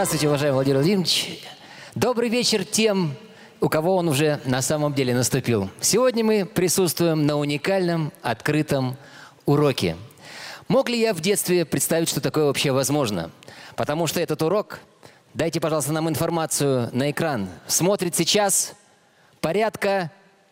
Здравствуйте, уважаемый Владимир Владимирович. Добрый вечер тем, у кого он уже на самом деле наступил. Сегодня мы присутствуем на уникальном открытом уроке. Мог ли я в детстве представить, что такое вообще возможно? Потому что этот урок, дайте, пожалуйста, нам информацию на экран, смотрит сейчас порядка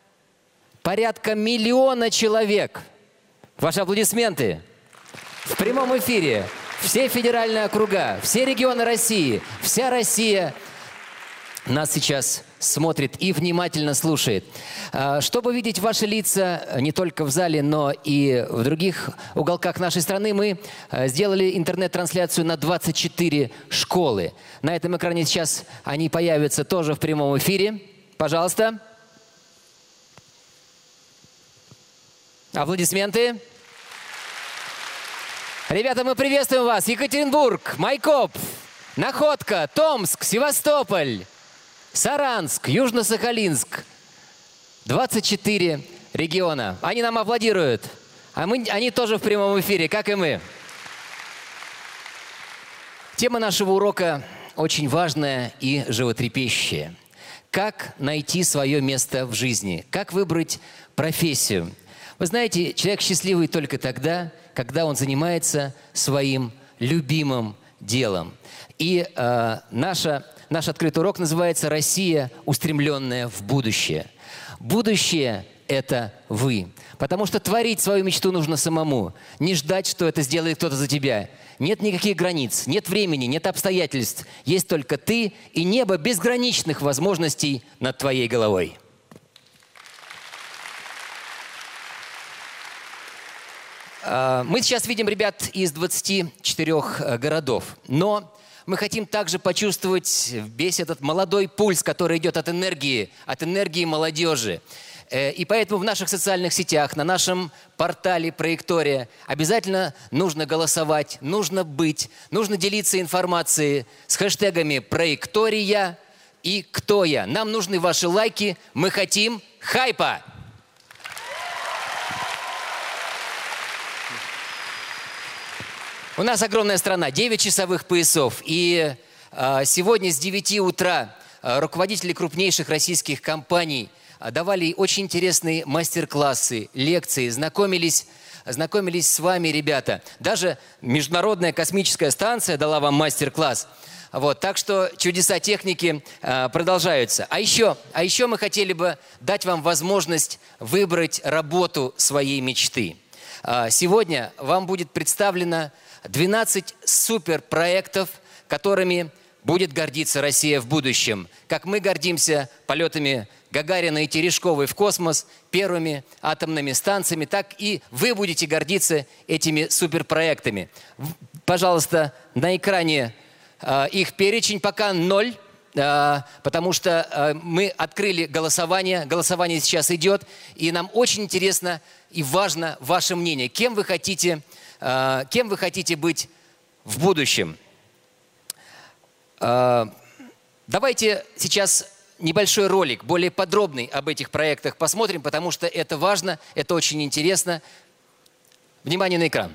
миллиона человек. Ваши аплодисменты. В прямом эфире все федеральные округа, все регионы России, вся Россия нас сейчас смотрит и внимательно слушает. Чтобы видеть ваши лица не только в зале, но и в других уголках нашей страны, мы сделали интернет-трансляцию на 24 школы. На этом экране сейчас они появятся тоже в прямом эфире. Пожалуйста. Аплодисменты. Ребята, мы приветствуем вас. Екатеринбург, Майкоп, Находка, Томск, Севастополь, Саранск, Южно-Сахалинск. 24 региона. Они нам аплодируют. Они тоже в прямом эфире, как и мы. Тема нашего урока очень важная и животрепещущая. Как найти свое место в жизни? Как выбрать профессию? Вы знаете, человек счастливый только тогда, когда он занимается своим любимым делом. И наш открытый урок называется «Россия, устремленная в будущее». Будущее – это вы. Потому что творить свою мечту нужно самому. Не ждать, что это сделает кто-то за тебя. Нет никаких границ, нет времени, нет обстоятельств. Есть только ты и небо безграничных возможностей над твоей головой. Мы сейчас видим ребят из 24 городов, но мы хотим также почувствовать весь этот молодой пульс, который идет от энергии молодежи. И поэтому в наших социальных сетях, на нашем портале Проектория обязательно нужно голосовать, нужно делиться информацией с хэштегами «Проектория» и «Кто я?». Нам нужны ваши лайки, мы хотим хайпа! У нас огромная страна, 9 часовых поясов. И сегодня с 9 утра руководители крупнейших российских компаний давали очень интересные мастер-классы, лекции, знакомились с вами, ребята. Даже Международная космическая станция дала вам мастер-класс. Вот, так что чудеса техники продолжаются. А еще мы хотели бы дать вам возможность выбрать работу своей мечты. Сегодня вам будет представлено 12 суперпроектов, которыми будет гордиться Россия в будущем. Как мы гордимся полетами Гагарина и Терешковой в космос, первыми атомными станциями, так и вы будете гордиться этими суперпроектами. Пожалуйста, на экране их перечень пока 0, потому что мы открыли голосование. Голосование сейчас идет, и нам очень интересно и важно ваше мнение. Кем вы хотите быть в будущем? Давайте сейчас небольшой ролик, более подробный об этих проектах посмотрим, потому что это важно, это очень интересно. Внимание на экран.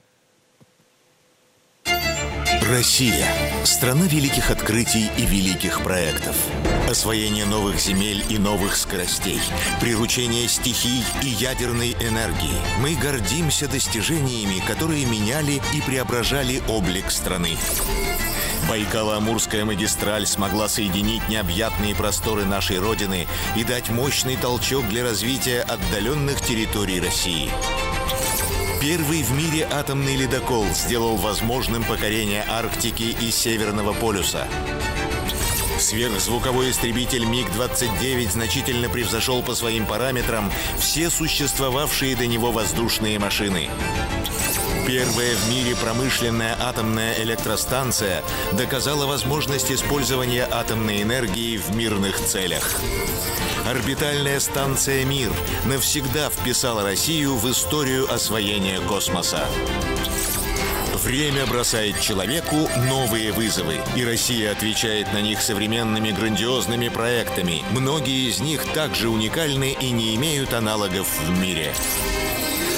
Россия – страна великих открытий и великих проектов. Освоение новых земель и новых скоростей, приручение стихий и ядерной энергии. Мы гордимся достижениями, которые меняли и преображали облик страны. Байкало-Амурская магистраль смогла соединить необъятные просторы нашей Родины и дать мощный толчок для развития отдаленных территорий России. Первый в мире атомный ледокол сделал возможным покорение Арктики и Северного полюса. Сверхзвуковой истребитель МиГ-29 значительно превзошел по своим параметрам все существовавшие до него воздушные машины. Первая в мире промышленная атомная электростанция доказала возможность использования атомной энергии в мирных целях. Орбитальная станция «Мир» навсегда вписала Россию в историю освоения космоса. Время бросает человеку новые вызовы, и Россия отвечает на них современными грандиозными проектами. Многие из них также уникальны и не имеют аналогов в мире.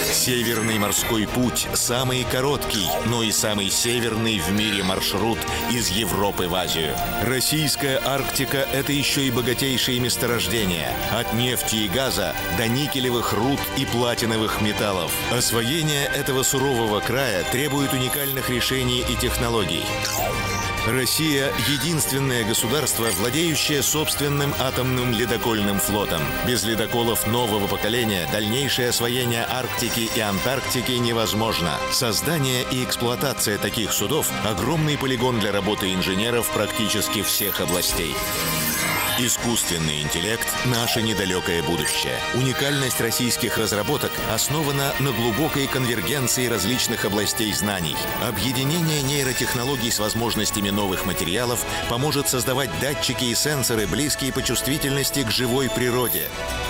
Северный морской путь – самый короткий, но и самый северный в мире маршрут из Европы в Азию. Российская Арктика – это еще и богатейшие месторождения – от нефти и газа до никелевых руд и платиновых металлов. Освоение этого сурового края требует уникальных решений и технологий. Россия – единственное государство, владеющее собственным атомным ледокольным флотом. Без ледоколов нового поколения дальнейшее освоение Арктики и Антарктики невозможно. Создание и эксплуатация таких судов – огромный полигон для работы инженеров практически всех областей. Искусственный интеллект – наше недалекое будущее. Уникальность российских разработок основана на глубокой конвергенции различных областей знаний. Объединение нейротехнологий с возможностями новых материалов поможет создавать датчики и сенсоры, близкие по чувствительности к живой природе.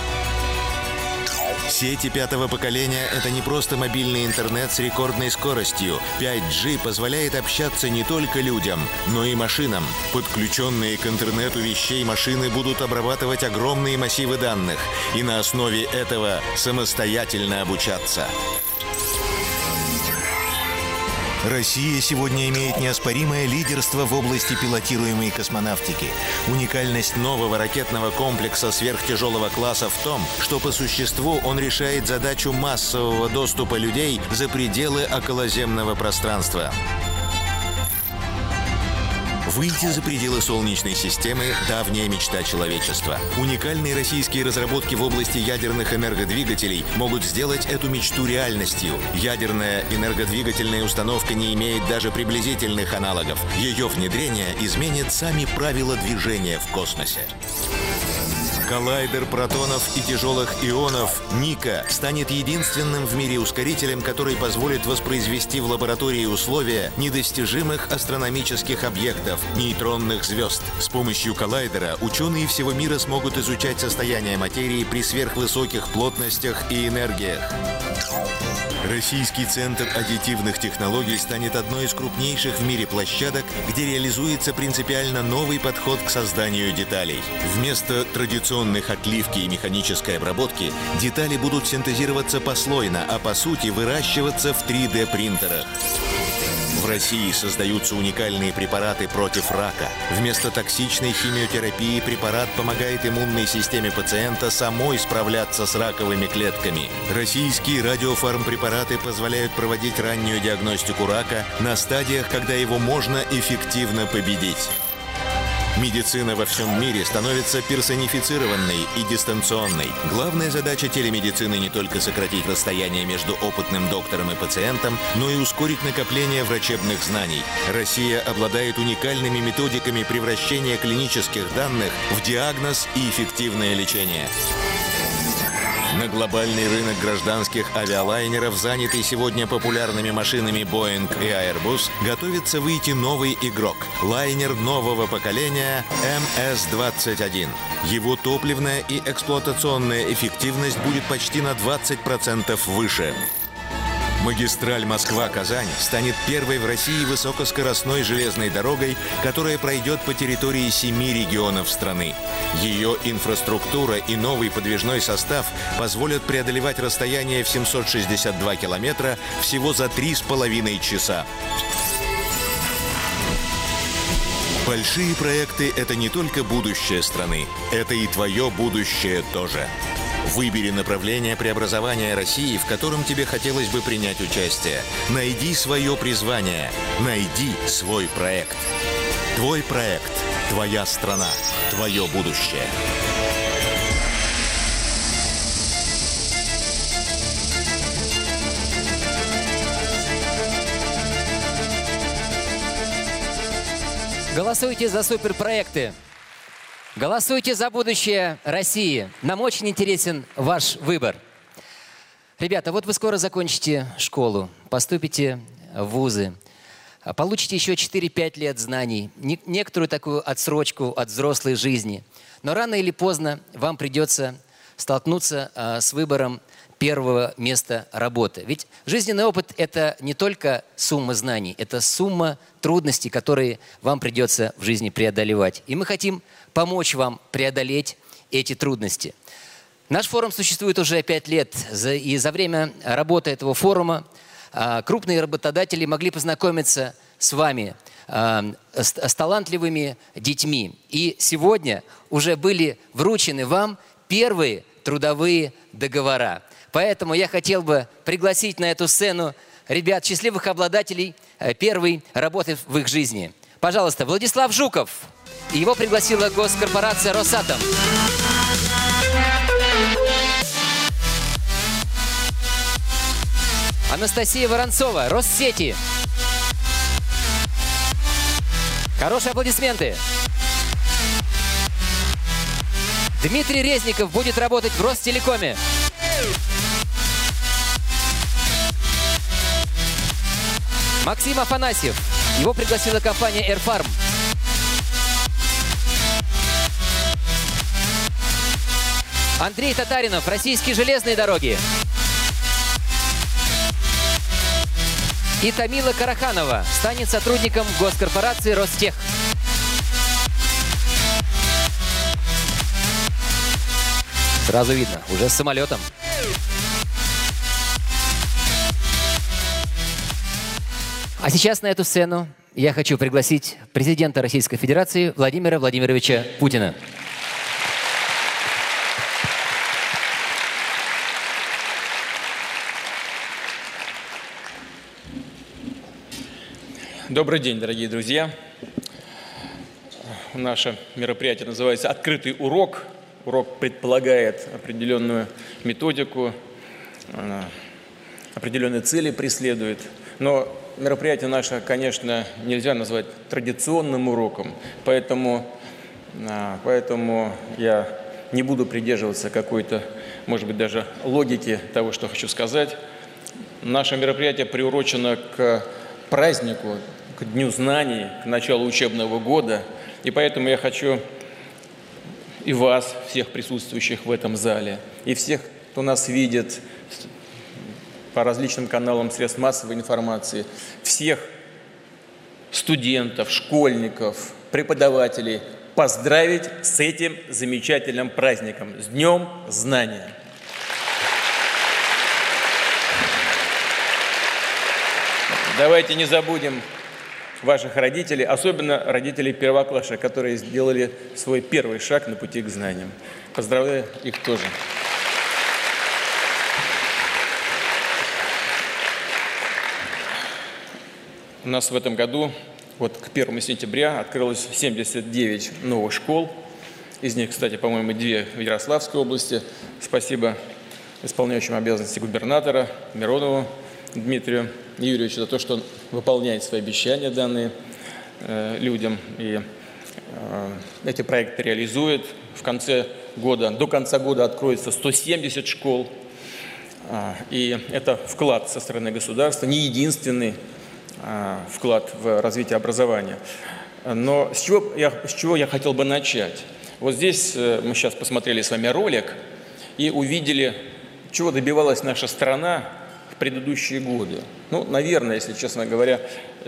Сети пятого поколения – это не просто мобильный интернет с рекордной скоростью. 5G позволяет общаться не только людям, но и машинам. Подключенные к интернету вещей машины будут обрабатывать огромные массивы данных и на основе этого самостоятельно обучаться. Россия сегодня имеет неоспоримое лидерство в области пилотируемой космонавтики. Уникальность нового ракетного комплекса сверхтяжелого класса в том, что по существу он решает задачу массового доступа людей за пределы околоземного пространства. Выйти за пределы Солнечной системы – давняя мечта человечества. Уникальные российские разработки в области ядерных энергодвигателей могут сделать эту мечту реальностью. Ядерная энергодвигательная установка не имеет даже приблизительных аналогов. Ее внедрение изменит сами правила движения в космосе. Коллайдер протонов и тяжелых ионов «Ника» станет единственным в мире ускорителем, который позволит воспроизвести в лаборатории условия недостижимых астрономических объектов – нейтронных звезд. С помощью коллайдера ученые всего мира смогут изучать состояние материи при сверхвысоких плотностях и энергиях. Российский центр аддитивных технологий станет одной из крупнейших в мире площадок, где реализуется принципиально новый подход к созданию деталей. Вместо традиционных отливки и механической обработки детали будут синтезироваться послойно, а по сути выращиваться в 3D-принтерах. В России создаются уникальные препараты против рака. Вместо токсичной химиотерапии препарат помогает иммунной системе пациента самой справляться с раковыми клетками. Российские радиофармпрепараты позволяют проводить раннюю диагностику рака на стадиях, когда его можно эффективно победить. Медицина во всем мире становится персонифицированной и дистанционной. Главная задача телемедицины не только сократить расстояние между опытным доктором и пациентом, но и ускорить накопление врачебных знаний. Россия обладает уникальными методиками превращения клинических данных в диагноз и эффективное лечение. На глобальный рынок гражданских авиалайнеров, занятый сегодня популярными машинами Boeing и Airbus, готовится выйти новый игрок – лайнер нового поколения МС-21. Его топливная и эксплуатационная эффективность будет почти на 20% выше. Магистраль Москва-Казань станет первой в России высокоскоростной железной дорогой, которая пройдет по территории 7 регионов страны. Ее инфраструктура и новый подвижной состав позволят преодолевать расстояние в 762 километра всего за 3,5 часа. Большие проекты – это не только будущее страны, это и твое будущее тоже. Выбери направление преобразования России, в котором тебе хотелось бы принять участие. Найди свое призвание. Найди свой проект. Твой проект. Твоя страна. Твое будущее. Голосуйте за суперпроекты. Голосуйте за будущее России. Нам очень интересен ваш выбор. Ребята, вот вы скоро закончите школу, поступите в вузы, получите еще 4-5 лет знаний, некоторую такую отсрочку от взрослой жизни. Но рано или поздно вам придется столкнуться с выбором первого места работы. Ведь жизненный опыт – это не только сумма знаний, это сумма трудностей, которые вам придется в жизни преодолевать. И мы хотим помочь вам преодолеть эти трудности. Наш форум существует уже 5 лет, и за время работы этого форума крупные работодатели могли познакомиться с вами, с талантливыми детьми. И сегодня уже были вручены вам первые трудовые договора. Поэтому я хотел бы пригласить на эту сцену ребят, счастливых обладателей первой работы в их жизни. Пожалуйста, Владислав Жуков. Его пригласила госкорпорация «Росатом». Анастасия Воронцова, Россети. Хорошие аплодисменты. Дмитрий Резников будет работать в Ростелекоме. Максим Афанасьев. Его пригласила компания «Эрфарм». Андрей Татаринов, Российские железные дороги. И Тамила Караханова станет сотрудником госкорпорации «Ростех». Сразу видно, уже с самолетом. А сейчас на эту сцену я хочу пригласить президента Российской Федерации Владимира Владимировича Путина. Добрый день, дорогие друзья. Наше мероприятие называется «Открытый урок». Урок предполагает определенную методику, определенные цели преследует. Но мероприятие наше, конечно, нельзя назвать традиционным уроком, поэтому я не буду придерживаться какой-то, может быть, даже логики того, что хочу сказать. Наше мероприятие приурочено к празднику, к Дню знаний, к началу учебного года. И поэтому я хочу и вас, всех присутствующих в этом зале, и всех, кто нас видит по различным каналам средств массовой информации, всех студентов, школьников, преподавателей поздравить с этим замечательным праздником, с Днем знания. Давайте не забудем ваших родителей, особенно родителей первоклашек, которые сделали свой первый шаг на пути к знаниям. Поздравляю их тоже. У нас в этом году, вот к 1 сентября, открылось 79 новых школ. Из них, кстати, по-моему, 2 в Ярославской области. Спасибо исполняющему обязанности губернатора Миронову Дмитрию Юрьевичу за то, что он выполняет свои обещания, данные людям, и эти проекты реализует. В конце года, до конца года откроется 170 школ, и это вклад со стороны государства, не единственный вклад в развитие образования. Но с чего я хотел бы начать? Вот здесь мы сейчас посмотрели с вами ролик и увидели, чего добивалась наша страна в предыдущие годы. Ну, наверное, если честно говоря,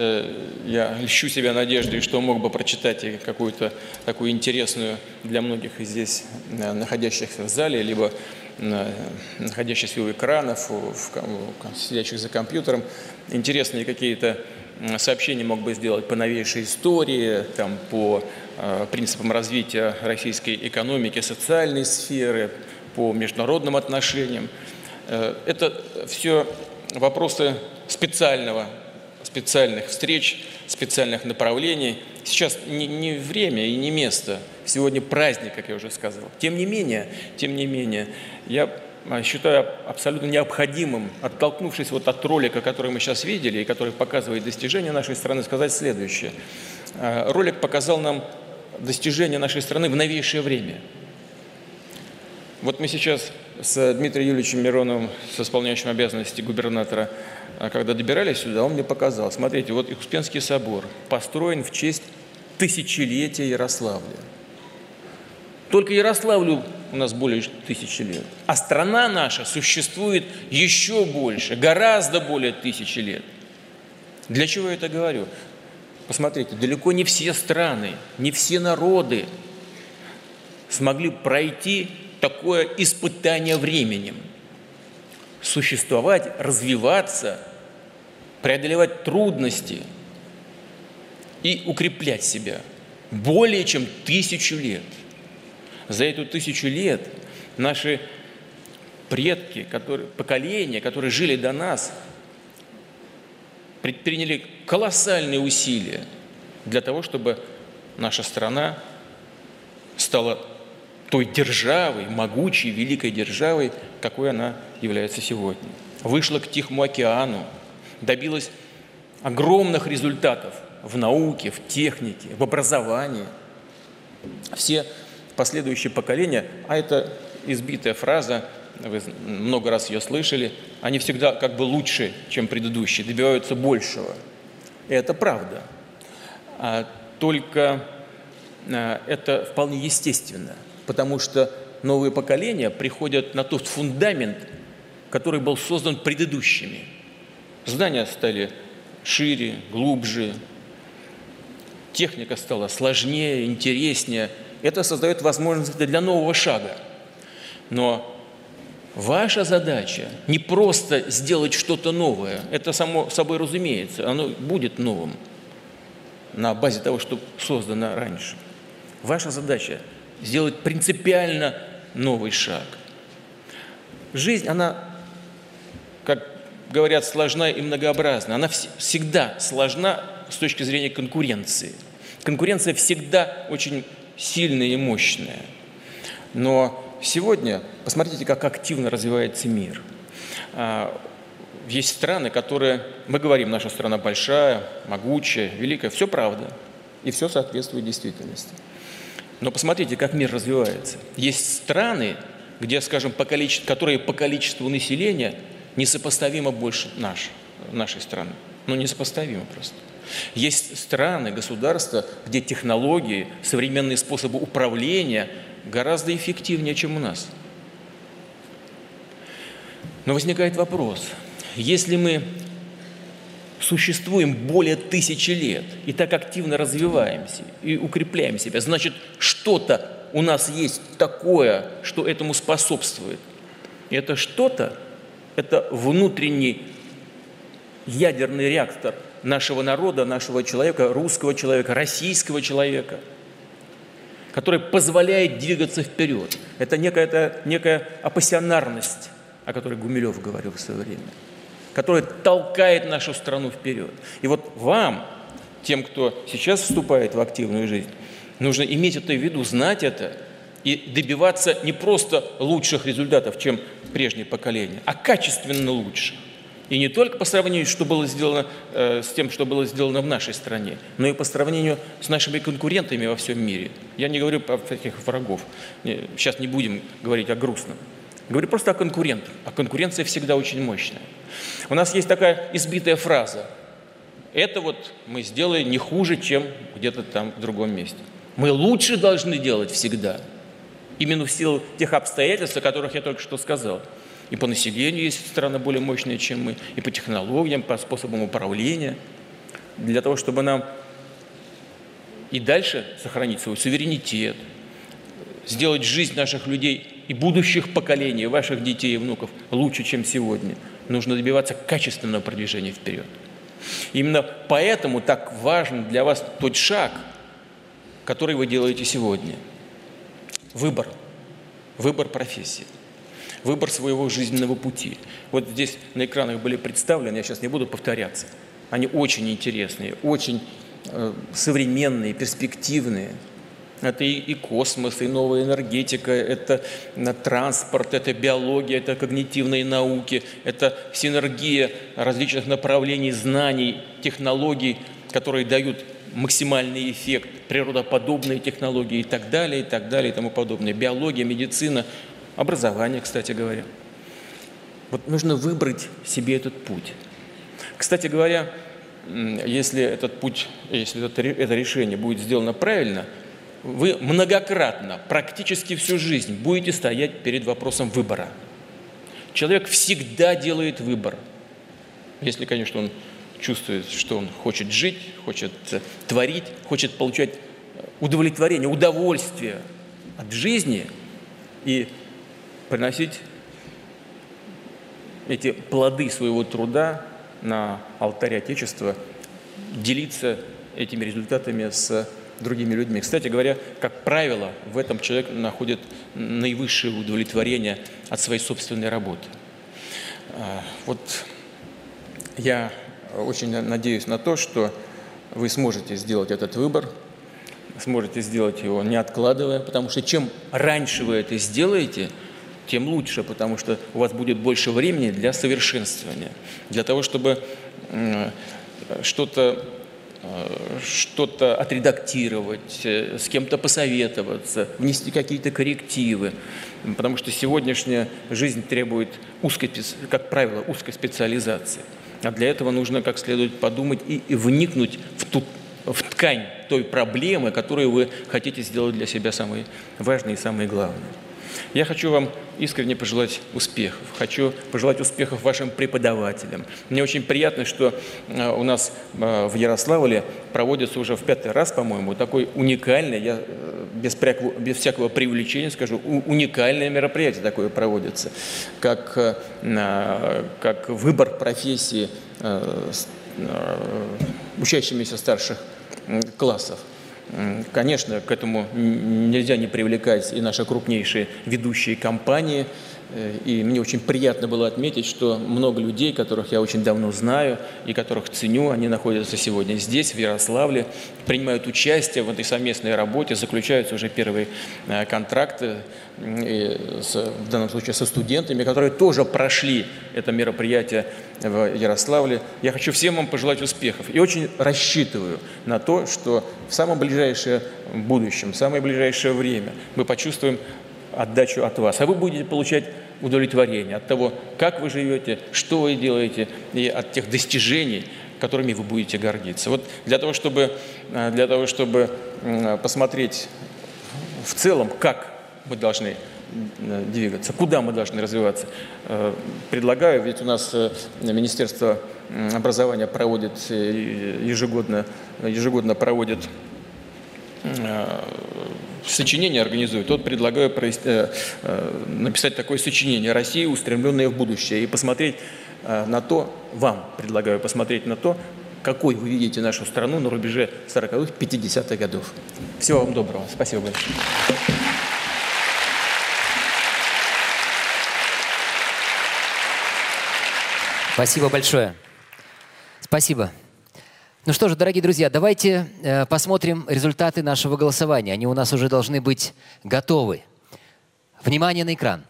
я льщу себя надеждой, что мог бы прочитать и какую-то такую интересную для многих здесь находящихся в зале, либо находящихся у экранов, сидящих за компьютером, интересные какие-то сообщения мог бы сделать по новейшей истории, там, по принципам развития российской экономики, социальной сферы, по международным отношениям. Это все вопросы специальных встреч, специальных направлений. Сейчас не время и не место. Сегодня праздник, как я уже сказал. Тем не менее, я считаю абсолютно необходимым, оттолкнувшись вот от ролика, который мы сейчас видели и который показывает достижения нашей страны, сказать следующее. Ролик показал нам достижения нашей страны в новейшее время. Вот мы сейчас с Дмитрием Юрьевичем Мироновым, с исполняющим обязанности губернатора, когда добирались сюда, он мне показал. Смотрите, вот Успенский собор построен в честь тысячелетия Ярославля. Только Ярославлю у нас более 1000 лет. А страна наша существует еще больше, гораздо более 1000 лет. Для чего я это говорю? Посмотрите, далеко не все страны, не все народы смогли пройти такое испытание временем. Существовать, развиваться, преодолевать трудности и укреплять себя более чем 1000 лет. За эту 1000 лет наши предки, поколения, которые жили до нас, предприняли колоссальные усилия для того, чтобы наша страна стала той державой, могучей, великой державой, какой она является сегодня. Вышла к Тихому океану, добилась огромных результатов в науке, в технике, в образовании. Все последующие поколения, а это избитая фраза, вы много раз ее слышали, они всегда как бы лучше, чем предыдущие, добиваются большего. И это правда. Только это вполне естественно, потому что новые поколения приходят на тот фундамент, который был создан предыдущими. Знания стали шире, глубже, техника стала сложнее, интереснее. Это создает возможности для нового шага. Но ваша задача не просто сделать что-то новое, это само собой разумеется, оно будет новым на базе того, что создано раньше. Ваша задача сделать принципиально новый шаг. Жизнь, она, как говорят, сложна и многообразна. Она всегда сложна с точки зрения конкуренции. Конкуренция всегда очень сильная и мощная. Но сегодня посмотрите, как активно развивается мир. Есть страны, которые, мы говорим, наша страна большая, могучая, великая, все правда, и все соответствует действительности. Но посмотрите, как мир развивается. Есть страны, где, скажем, которые по количеству населения несопоставимо больше нашей страны. Ну, несопоставимо просто. Есть страны, государства, где технологии, современные способы управления гораздо эффективнее, чем у нас. Но возникает вопрос, если мы существуем более 1000 лет и так активно развиваемся и укрепляем себя, значит, что-то у нас есть такое, что этому способствует. И это что-то, это внутренний ядерный реактор нашего народа, нашего человека, русского человека, российского человека, который позволяет двигаться вперед. Это некая апассионарность, о которой Гумилев говорил в свое время, которая толкает нашу страну вперед. И вот вам, тем, кто сейчас вступает в активную жизнь, нужно иметь это в виду, знать это и добиваться не просто лучших результатов, чем прежнее поколение, а качественно лучше. И не только по сравнению, что было сделано, с тем, что было сделано в нашей стране, но и по сравнению с нашими конкурентами во всем мире. Я не говорю про таких врагов. Сейчас не будем говорить о грустном. Говорю просто о конкурентах. А конкуренция всегда очень мощная. У нас есть такая избитая фраза. Это вот мы сделаем не хуже, чем где-то там в другом месте. Мы лучше должны делать всегда. Именно в силу тех обстоятельств, о которых я только что сказал. И по населению есть страны более мощные, чем мы, и по технологиям, по способам управления, для того, чтобы нам и дальше сохранить свой суверенитет, сделать жизнь наших людей и будущих поколений, ваших детей и внуков лучше, чем сегодня. Нужно добиваться качественного продвижения вперед. Именно поэтому так важен для вас тот шаг, который вы делаете сегодня. Выбор профессии. Выбор своего жизненного пути. Вот здесь на экранах были представлены, я сейчас не буду повторяться. Они очень интересные, очень современные, перспективные. Это и космос, и новая энергетика, это транспорт, это биология, это когнитивные науки, это синергия различных направлений знаний, технологий, которые дают максимальный эффект, природоподобные технологии и так далее, и тому подобное. Биология, медицина, образование, кстати говоря. Вот нужно выбрать себе этот путь. Кстати говоря, если этот путь, если это решение будет сделано правильно, вы многократно, практически всю жизнь будете стоять перед вопросом выбора. Человек всегда делает выбор. Если, конечно, он чувствует, что он хочет жить, хочет творить, хочет получать удовлетворение, удовольствие от жизни и приносить эти плоды своего труда на алтарь Отечества, делиться этими результатами с другими людьми. Кстати говоря, как правило, в этом человек находит наивысшее удовлетворение от своей собственной работы. Вот я очень надеюсь на то, что вы сможете сделать этот выбор, сможете сделать его не откладывая, потому что чем раньше вы это сделаете, тем лучше, потому что у вас будет больше времени для совершенствования, для того, чтобы что-то отредактировать, с кем-то посоветоваться, внести какие-то коррективы. Потому что сегодняшняя жизнь требует как правило, узкой специализации. А для этого нужно как следует подумать и вникнуть в ткань той проблемы, которую вы хотите сделать для себя самой важной и самой главной. Я хочу вам искренне пожелать успехов. Хочу пожелать успехов вашим преподавателям. Мне очень приятно, что у нас в Ярославле проводится уже в 5-й раз, по-моему, такой уникальный, я без всякого преувеличения скажу, уникальное мероприятие такое проводится, как выбор профессии учащимися старших классов. Конечно, к этому нельзя не привлекать и наши крупнейшие ведущие компании. И мне очень приятно было отметить, что много людей, которых я очень давно знаю и которых ценю, они находятся сегодня здесь, в Ярославле, принимают участие в этой совместной работе, заключаются уже первые контракты, в данном случае со студентами, которые тоже прошли это мероприятие в Ярославле. Я хочу всем вам пожелать успехов и очень рассчитываю на то, что в самом ближайшем будущем, в самое ближайшее время мы почувствуем отдачу от вас, а вы будете получать удовлетворение от того, как вы живете, что вы делаете, и от тех достижений, которыми вы будете гордиться. Вот для того, чтобы посмотреть в целом, как мы должны двигаться, куда мы должны развиваться, предлагаю, ведь у нас Министерство образования проводит ежегодно проводит сочинение организует. Вот предлагаю написать такое сочинение «Россия, устремленная в будущее» и посмотреть на то, вам предлагаю посмотреть на то, какой вы видите нашу страну на рубеже 40-х, 50-х годов. Всего вам доброго. Спасибо большое. Спасибо большое. Спасибо. Ну что же, дорогие друзья, давайте посмотрим результаты нашего голосования. Они у нас уже должны быть готовы. Внимание на экран.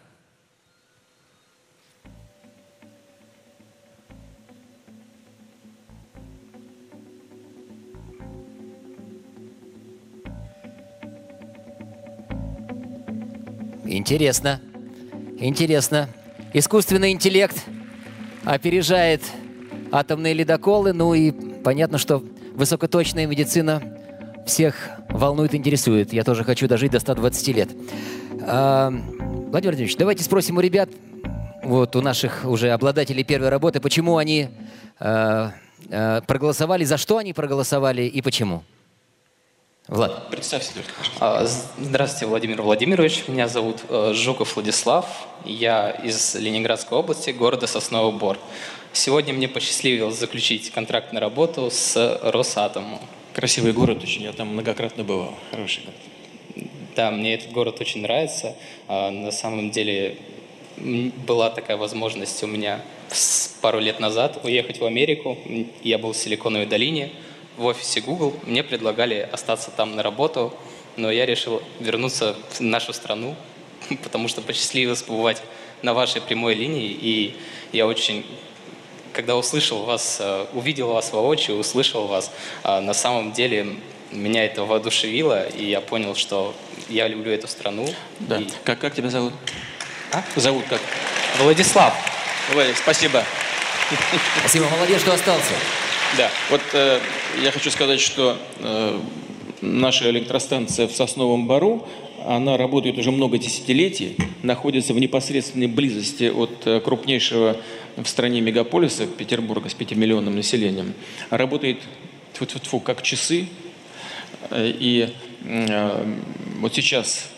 Интересно. Интересно. Искусственный интеллект опережает атомные ледоколы, ну и понятно, что высокоточная медицина всех волнует, интересует. Я тоже хочу дожить до 120 лет. Владимир Владимирович, давайте спросим у ребят, вот у наших уже обладателей первой работы, почему они проголосовали, за что они проголосовали и почему. Влад. Представься только. Здравствуйте, Владимир Владимирович. Меня зовут Жуков Владислав. Я из Ленинградской области, города Сосновый Бор. Сегодня мне посчастливилось заключить контракт на работу с Росатомом. Красивый город очень, я там многократно бывал. Хороший город. Да, мне этот город очень нравится. На самом деле была такая возможность у меня пару лет назад уехать в Америку. Я был в Силиконовой долине, в офисе Google. Мне предлагали остаться там на работу, но я решил вернуться в нашу страну, потому что посчастливилось побывать на вашей прямой линии. И я очень, когда услышал вас, увидел вас воочию, услышал вас, на самом деле меня это воодушевило, и я понял, что я люблю эту страну. Да. И... Как тебя зовут? Зовут как? Владислав. Владимир, спасибо. Спасибо, молодец, что остался. Да, вот я хочу сказать, что наша электростанция в Сосновом Бору, она работает уже много десятилетий, находится в непосредственной близости от крупнейшего в стране мегаполиса Петербурга с 5-миллионным населением. Работает как часы. И вот сейчас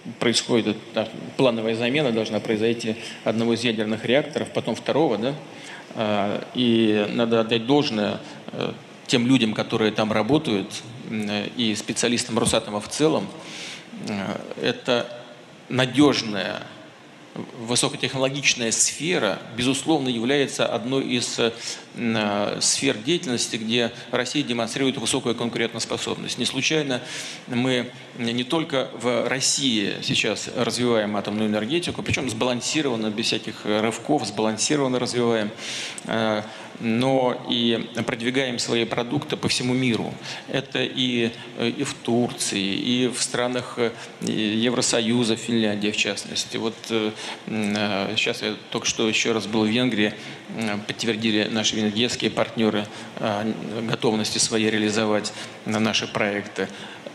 происходит плановая замена, должна произойти одного из ядерных реакторов, потом второго, да? И надо отдать должное тем людям, которые там работают, и специалистам Росатома в целом. Это надежная, высокотехнологичная сфера, безусловно, является одной из сфер деятельности, где Россия демонстрирует высокую конкурентоспособность. Не случайно мы не только в России сейчас развиваем атомную энергетику, причем сбалансированно, без всяких рывков, сбалансированно развиваем, но и продвигаем свои продукты по всему миру. Это и в Турции, и в странах Евросоюза, Финляндии в частности. Вот сейчас я только что еще раз был в Венгрии, подтвердили наши венгерские партнеры готовности своей реализовать наши проекты.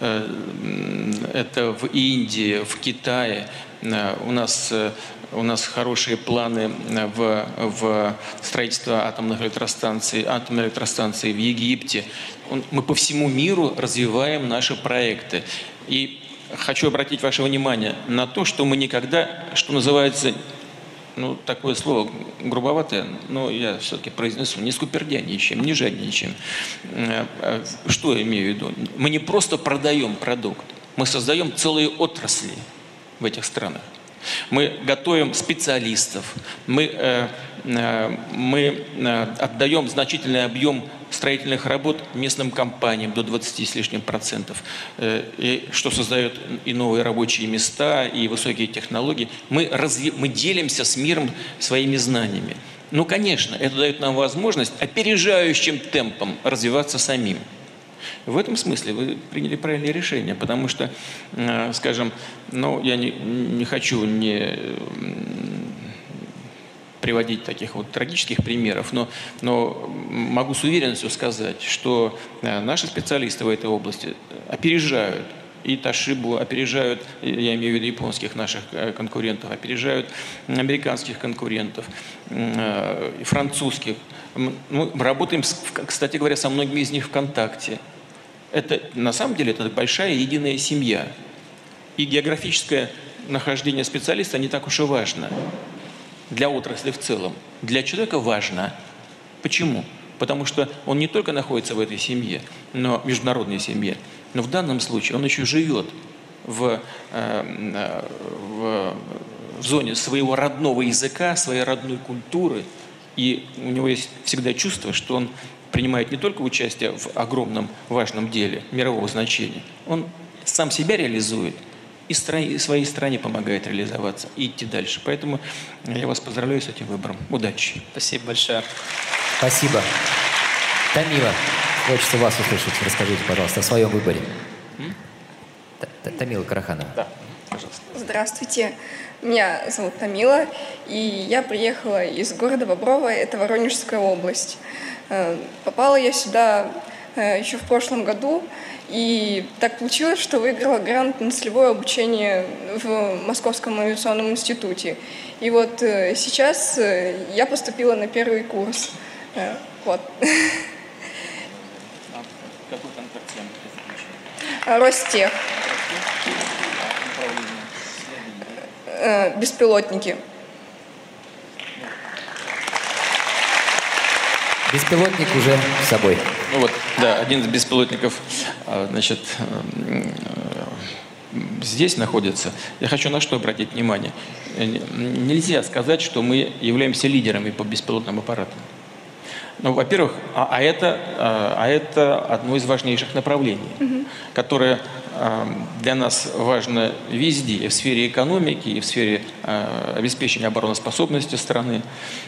Это в Индии, в Китае. У нас хорошие планы в строительство атомной электростанции в Египте. Мы по всему миру развиваем наши проекты. И хочу обратить ваше внимание на то, что мы никогда, что называется, такое слово грубоватое, но я все-таки произнесу, не скупердяничаем, не жадничаем. Что я имею в виду? Мы не просто продаем продукт, мы создаем целые отрасли в этих странах. Мы готовим специалистов, мы отдаем значительный объем строительных работ местным компаниям до 20 с лишним %, что создает и новые рабочие места, и высокие технологии. Мы делимся с миром своими знаниями. Конечно, это дает нам возможность опережающим темпом развиваться самим. В этом смысле вы приняли правильное решение, потому что, скажем, я не хочу приводить таких вот трагических примеров, но могу с уверенностью сказать, что наши специалисты в этой области опережают и Toshiba, опережают, я имею в виду японских наших конкурентов, опережают американских конкурентов, и французских. Мы работаем, кстати говоря, со многими из них в контакте. Это, на самом деле, это большая единая семья. И географическое нахождение специалиста не так уж и важно для отрасли в целом. Для человека важно. Почему? Потому что он не только находится в этой семье, но международной семье, но в данном случае он еще живет в зоне своего родного языка, своей родной культуры, и у него есть всегда чувство, что он принимает не только участие в огромном важном деле мирового значения, он сам себя реализует и своей стране помогает реализоваться и идти дальше. Поэтому я вас поздравляю с этим выбором. Удачи. Спасибо большое. Спасибо. Тамила, хочется вас услышать. Расскажите, пожалуйста, о своем выборе. Тамила Караханова. Да, пожалуйста. Здравствуйте. Меня зовут Тамила, и я приехала из города Боброва, это Воронежская область. Попала я сюда еще в прошлом году, и так получилось, что выиграла грант на целевое обучение в Московском авиационном институте. И вот сейчас я поступила на первый курс. Вот. Какой контакт Ростех. Беспилотники. Беспилотник уже с собой. Один из беспилотников, здесь находится. Я хочу на что обратить внимание. Нельзя сказать, что мы являемся лидерами по беспилотным аппаратам. Во-первых, это одно из важнейших направлений, которое для нас важно везде, и в сфере экономики, и в сфере обеспечения обороноспособности страны.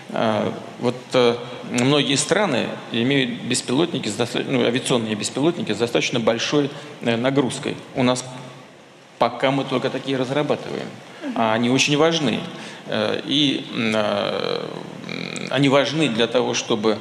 Многие страны имеют беспилотники, авиационные беспилотники с достаточно большой нагрузкой. У нас пока мы только такие разрабатываем. А они очень важны. И они важны для того, чтобы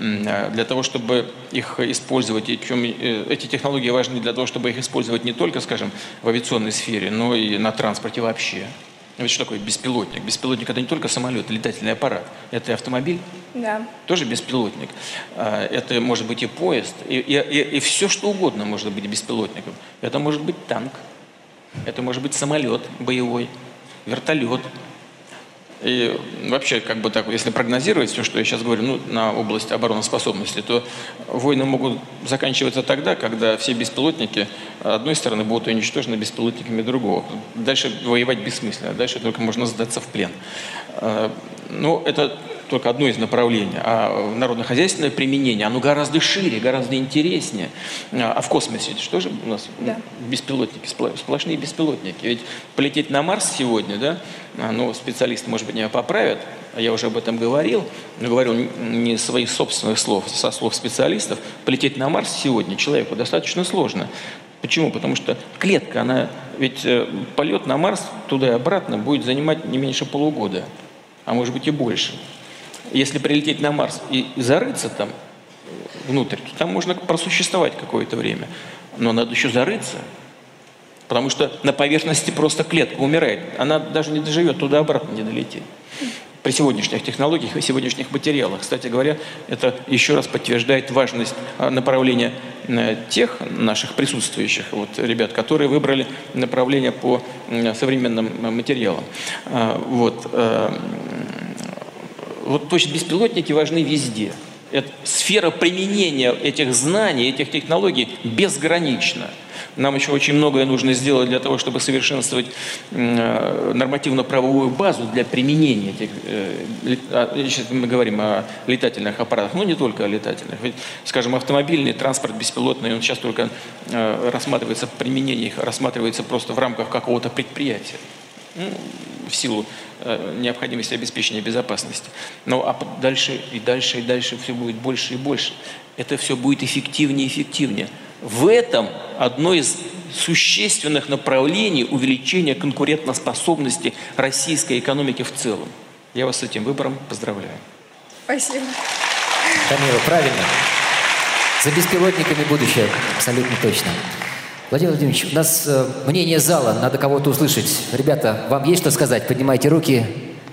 их использовать. Эти технологии важны для того, чтобы их использовать не только, скажем, в авиационной сфере, но и на транспорте вообще. Ведь что такое беспилотник? Беспилотник – это не только самолет, летательный аппарат. Это и автомобиль. Да. Тоже беспилотник. Это может быть и поезд, и все, что угодно может быть беспилотником. Это может быть танк. Это может быть самолет боевой, вертолет. И вообще, как бы так, если прогнозировать все, что я сейчас говорю, ну, на область обороноспособности, то войны могут заканчиваться тогда, когда все беспилотники одной стороны будут уничтожены беспилотниками другого. Дальше воевать бессмысленно, дальше только можно сдаться в плен. Ну, это только одно из направлений. А народно-хозяйственное применение, оно гораздо шире, гораздо интереснее. А в космосе это что же у нас? Да. Беспилотники, сплошные беспилотники. Ведь полететь на Марс сегодня, да, ну, специалисты, может быть, меня поправят, я уже об этом говорил, но говорил не своих собственных слов, со слов специалистов, полететь на Марс сегодня человеку достаточно сложно. Почему? Потому что клетка, она, ведь полет на Марс туда и обратно будет занимать не меньше полугода, а может быть и больше. Если прилететь на Марс и зарыться там внутрь, то там можно просуществовать какое-то время. Но надо еще зарыться, потому что на поверхности просто клетка умирает. Она даже не доживет, туда-обратно не долетит. При сегодняшних технологиях и сегодняшних материалах. Кстати говоря, это еще раз подтверждает важность направления тех наших присутствующих вот, ребят, которые выбрали направление по современным материалам. Вот, то есть беспилотники важны везде. Сфера применения этих знаний, этих технологий безгранична. Нам еще очень многое нужно сделать для того, чтобы совершенствовать нормативно-правовую базу для применения этих, сейчас мы говорим о летательных аппаратах, но не только о летательных. Ведь, скажем, автомобильный транспорт беспилотный, он сейчас только рассматривается, применение их рассматривается просто в рамках какого-то предприятия. В силу необходимости обеспечения безопасности. Ну, а дальше и дальше и дальше все будет больше и больше. Это все будет эффективнее и эффективнее. В этом одно из существенных направлений увеличения конкурентоспособности российской экономики в целом. Я вас с этим выбором поздравляю. Спасибо. Тамила, правильно. За беспилотниками будущее, абсолютно точно. Владимир Владимирович, у нас мнение зала, надо кого-то услышать. Ребята, вам есть что сказать? Поднимайте руки.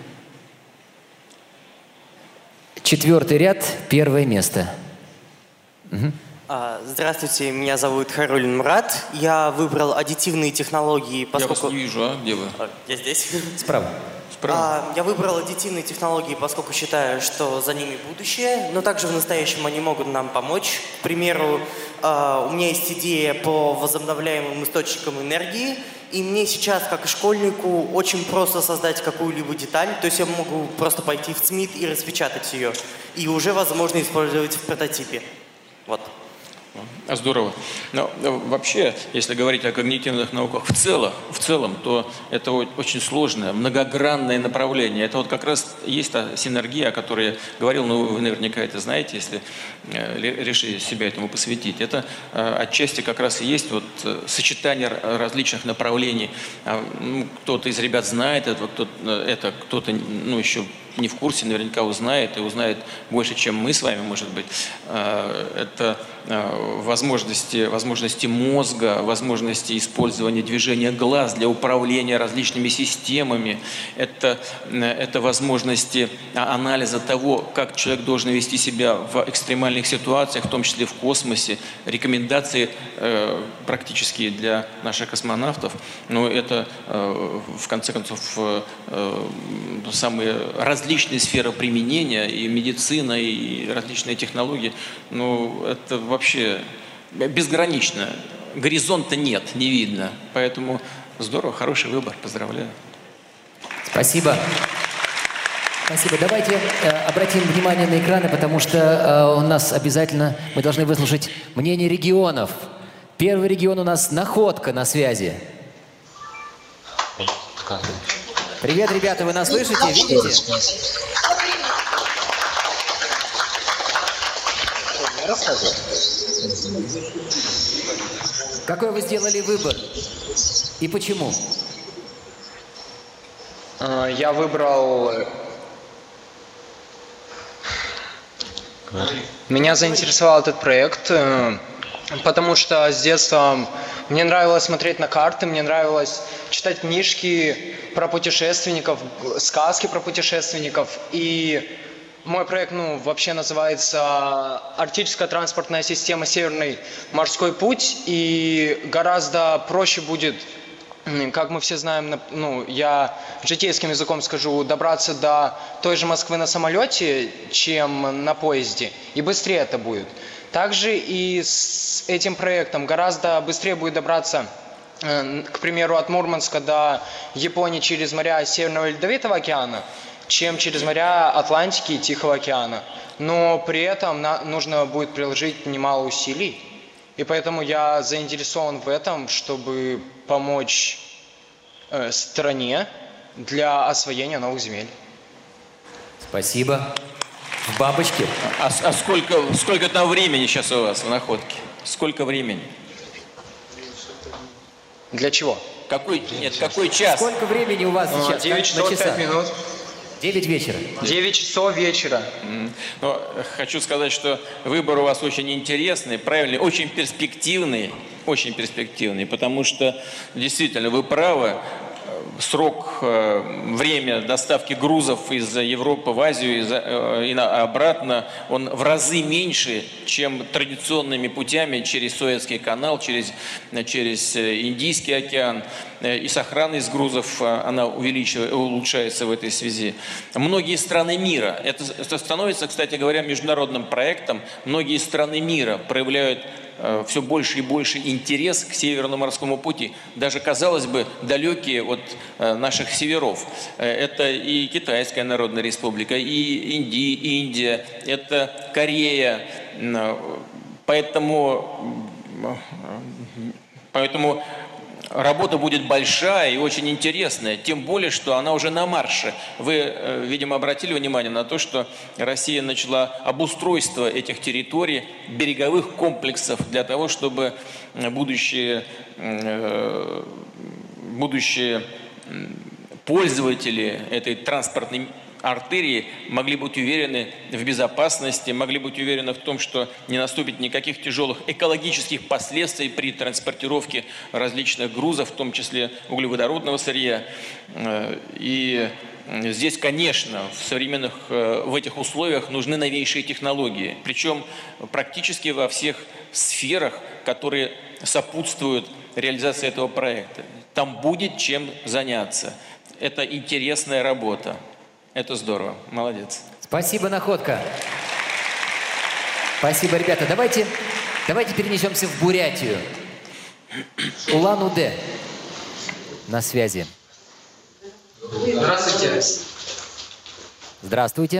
4-й ряд, 1-е место. Угу. Здравствуйте, меня зовут Харулин Мурат. Я выбрал аддитивные технологии, поскольку... Я вас не вижу, где вы? Я здесь. Справа. Я выбрал аддитивные технологии, поскольку считаю, что за ними будущее, но также в настоящем они могут нам помочь. К примеру, у меня есть идея по возобновляемым источникам энергии, и мне сейчас, как школьнику, очень просто создать какую-либо деталь, то есть я могу просто пойти в ЦМИТ и распечатать ее, и уже возможно использовать в прототипе. Вот. Здорово. Но вообще, если говорить о когнитивных науках в целом, то это очень сложное, многогранное направление. Это вот как раз есть та синергия, о которой я говорил, но вы наверняка это знаете, если решили себя этому посвятить. Это отчасти как раз и есть вот сочетание различных направлений. Кто-то из ребят знает это, кто-то еще не в курсе, наверняка узнает, и узнает больше, чем мы с вами, может быть. Это возможности мозга, возможности использования движения глаз для управления различными системами. Это возможности анализа того, как человек должен вести себя в экстремальных ситуациях, в том числе в космосе. Рекомендации практически для наших космонавтов. Но это, в конце концов, самые различные сферы применения, и медицина, и различные технологии. Ну, это вообще безгранично. Горизонта нет, не видно. Поэтому здорово, хороший выбор. Поздравляю. Спасибо. Спасибо. Давайте обратим внимание на экраны, потому что у нас обязательно мы должны выслушать мнение регионов. Первый регион у нас Находка на связи. Привет, ребята, вы нас слышите, видите? Какой вы сделали выбор и почему? Я выбрал... Меня заинтересовал этот проект, потому что с детства мне нравилось смотреть на карты, мне нравилось читать книжки про путешественников, сказки про путешественников. И мой проект, вообще называется «Арктическая транспортная система Северный морской путь». И гораздо проще будет как мы все знаем, ну, я житейским языком скажу, добраться до той же Москвы на самолете, чем на поезде, и быстрее это будет. Также и с этим проектом гораздо быстрее будет добраться, к примеру, от Мурманска до Японии через моря Северного Ледовитого океана, чем через моря Атлантики и Тихого океана. Но при этом нужно будет приложить немало усилий. И поэтому я заинтересован в этом, чтобы помочь стране для освоения новых земель. Спасибо. В бабочке. А сколько там времени сейчас у вас в находке? Сколько времени? Для чего? Какой час? Сколько времени у вас сейчас? 9 часов 5 минут. 9 вечера. 9 часов вечера. Но хочу сказать, что выбор у вас очень интересный, правильный, очень перспективный, потому что действительно вы правы. Срок, время доставки грузов из Европы в Азию и обратно, он в разы меньше, чем традиционными путями через Суэцкий канал, через Индийский океан. И сохранность грузов, она улучшается в этой связи. Многие страны мира, это становится, кстати говоря, международным проектом, многие страны мира проявляют все больше и больше интерес к Северному морскому пути, даже, казалось бы, далекие от наших северов. Это и Китайская Народная Республика, и Индия, это Корея. Поэтому работа будет большая и очень интересная, тем более, что она уже на марше. Вы, видимо, обратили внимание на то, что Россия начала обустройство этих территорий, береговых комплексов, для того, чтобы будущие пользователи этой транспортной артерии могли быть уверены в безопасности, могли быть уверены в том, что не наступит никаких тяжелых экологических последствий при транспортировке различных грузов, в том числе углеводородного сырья. И здесь, конечно, в этих условиях нужны новейшие технологии, причем практически во всех сферах, которые сопутствуют реализации этого проекта. Там будет чем заняться. Это интересная работа. Это здорово. Молодец. Спасибо, Находка. Спасибо, ребята. Давайте перенесемся в Бурятию. Улан-Удэ на связи. Здравствуйте. Здравствуйте.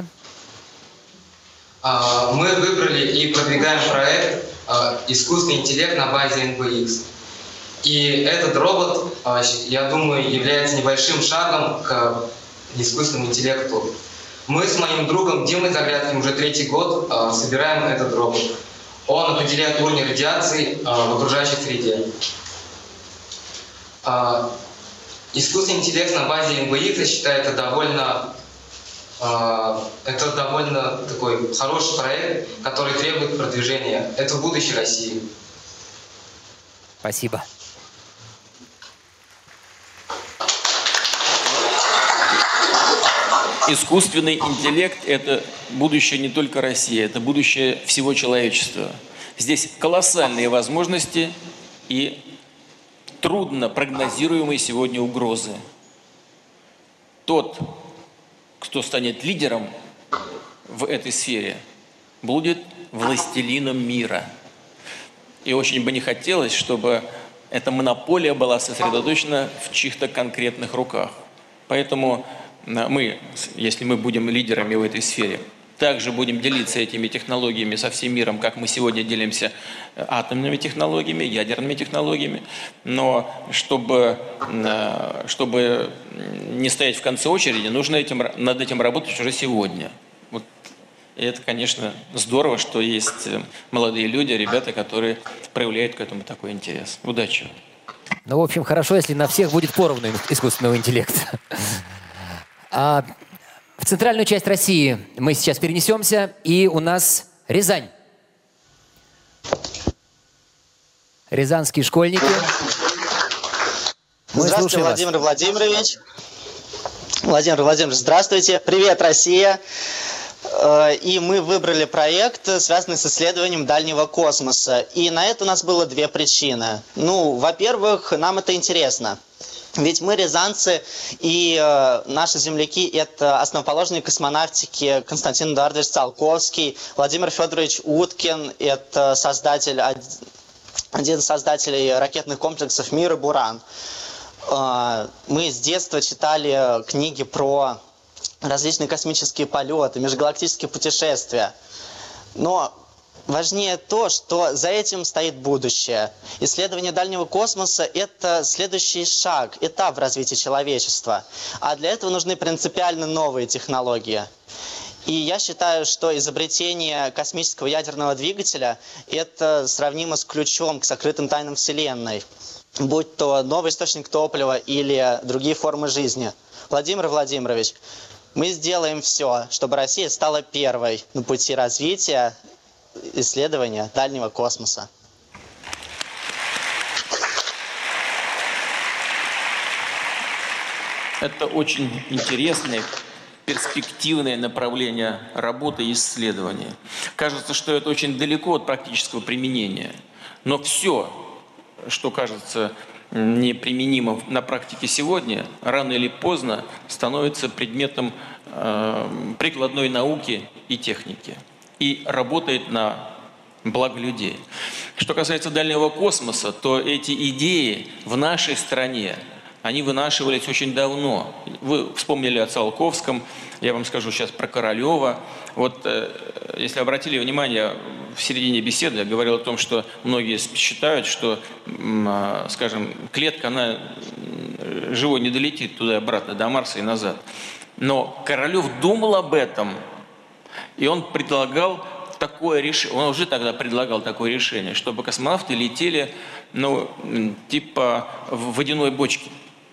Мы выбрали и продвигаем проект «Искусственный интеллект на базе NBX». И этот робот, я думаю, является небольшим шагом к искусственному интеллекту. Мы с моим другом Димой Заглядским уже 3-й год собираем этот робот. Он определяет уровень радиации в окружающей среде. Искусственный интеллект на базе NBX, я считаю, это довольно такой хороший проект, который требует продвижения. Это будущее России. Спасибо. Искусственный интеллект – это будущее не только России, это будущее всего человечества. Здесь колоссальные возможности и трудно прогнозируемые сегодня угрозы. Тот, кто станет лидером в этой сфере, будет властелином мира. И очень бы не хотелось, чтобы эта монополия была сосредоточена в чьих-то конкретных руках. Поэтому мы, если мы будем лидерами в этой сфере, также будем делиться этими технологиями со всем миром, как мы сегодня делимся атомными технологиями, ядерными технологиями. Но чтобы не стоять в конце очереди, нужно над этим работать уже сегодня. Вот. И это, конечно, здорово, что есть молодые люди, ребята, которые проявляют к этому такой интерес. Удачи! Ну, в общем, хорошо, если на всех будет поровну искусственного интеллекта. В центральную часть России мы сейчас перенесемся, и у нас Рязань. Рязанские школьники. Здравствуйте, Владимир Владимирович. Владимир Владимирович, здравствуйте. Привет, Россия. И мы выбрали проект, связанный с исследованием дальнего космоса. И на это у нас было 2 причины. Ну, во-первых, нам это интересно. Ведь мы рязанцы, и наши земляки – это основоположники космонавтики Константин Эдуардович Циолковский, Владимир Федорович Уткин – это один из создателей ракетных комплексов «Мир» и «Буран». Мы с детства читали книги про различные космические полеты, межгалактические путешествия. Но важнее то, что за этим стоит будущее. Исследование дальнего космоса – это следующий шаг, этап в развитии человечества. А для этого нужны принципиально новые технологии. И я считаю, что изобретение космического ядерного двигателя – это сравнимо с ключом к сокрытым тайнам Вселенной, будь то новый источник топлива или другие формы жизни. Владимир Владимирович, мы сделаем все, чтобы Россия стала первой на пути развития исследования дальнего космоса. Это очень интересное, перспективное направление работы и исследования. Кажется, что это очень далеко от практического применения. Но все, что кажется неприменимым на практике сегодня, рано или поздно становится предметом прикладной науки и техники. И работает на благо людей. Что касается дальнего космоса, то эти идеи в нашей стране, они вынашивались очень давно. Вы вспомнили о Циолковском, я вам скажу сейчас про Королева. Вот, если обратили внимание, в середине беседы я говорил о том, что многие считают, что, скажем, клетка, она живой не долетит туда и обратно, до Марса и назад. Но Королев думал об этом, и он предлагал такое решение, он уже тогда предлагал такое решение, чтобы космонавты летели, ну, типа в водяной бочке.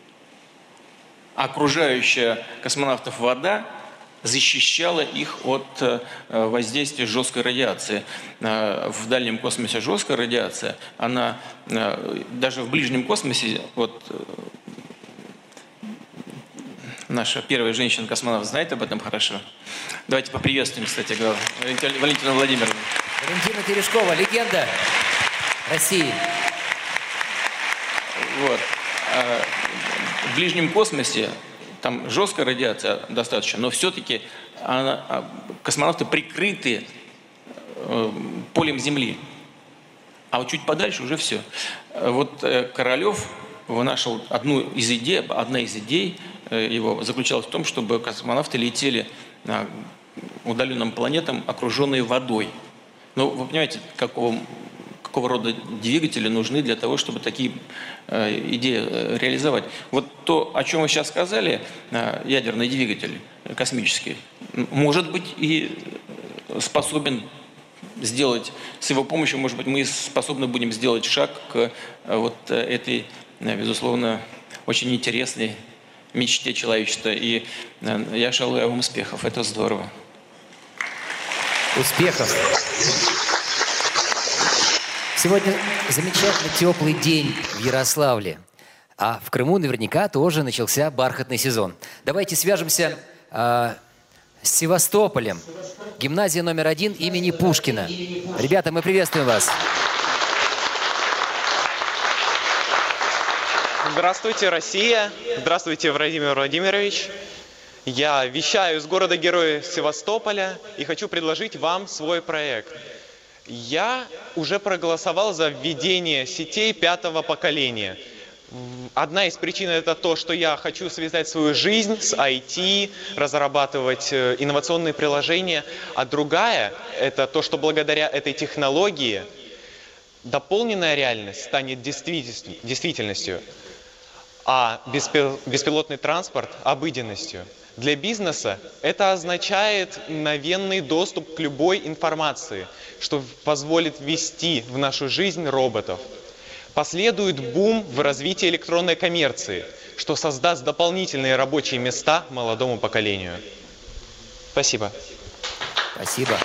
Окружающая космонавтов вода защищала их от воздействия жесткой радиации. В дальнем космосе жесткая радиация, она даже в ближнем космосе, вот наша первая женщина-космонавт знает об этом хорошо. Давайте поприветствуем, кстати говоря, Валентину Владимировну. Валентина Терешкова, легенда России. Вот. В ближнем космосе там жесткая радиация достаточно, но все-таки космонавты прикрыты полем Земли. А вот чуть подальше уже все. Вот Королев вынашивал одна из идей его заключалась в том, чтобы космонавты летели на удаленным планетам, окруженные водой. Ну, вы понимаете, какого рода двигатели нужны для того, чтобы такие идеи реализовать. Вот то, о чем вы сейчас сказали, ядерный двигатель космический, может быть, и способен сделать, с его помощью, может быть, мы способны будем сделать шаг к вот этой, безусловно, очень интересной мечте человечества. И я желаю вам успехов. Это здорово. Успехов. Сегодня замечательный теплый день в Ярославле. А в Крыму наверняка тоже начался бархатный сезон. Давайте свяжемся с Севастополем. Гимназия номер 1 имени Пушкина. Ребята, мы приветствуем вас. Здравствуйте, Россия! Здравствуйте, Владимир Владимирович! Я вещаю из города-героя Севастополя и хочу предложить вам свой проект. Я уже проголосовал за введение сетей 5-го поколения. Одна из причин – это то, что я хочу связать свою жизнь с IT, разрабатывать инновационные приложения. А другая – это то, что благодаря этой технологии дополненная реальность станет действительностью, а беспилотный транспорт – обыденностью. Для бизнеса это означает мгновенный доступ к любой информации, что позволит ввести в нашу жизнь роботов. Последует бум в развитии электронной коммерции, что создаст дополнительные рабочие места молодому поколению. Спасибо. Спасибо.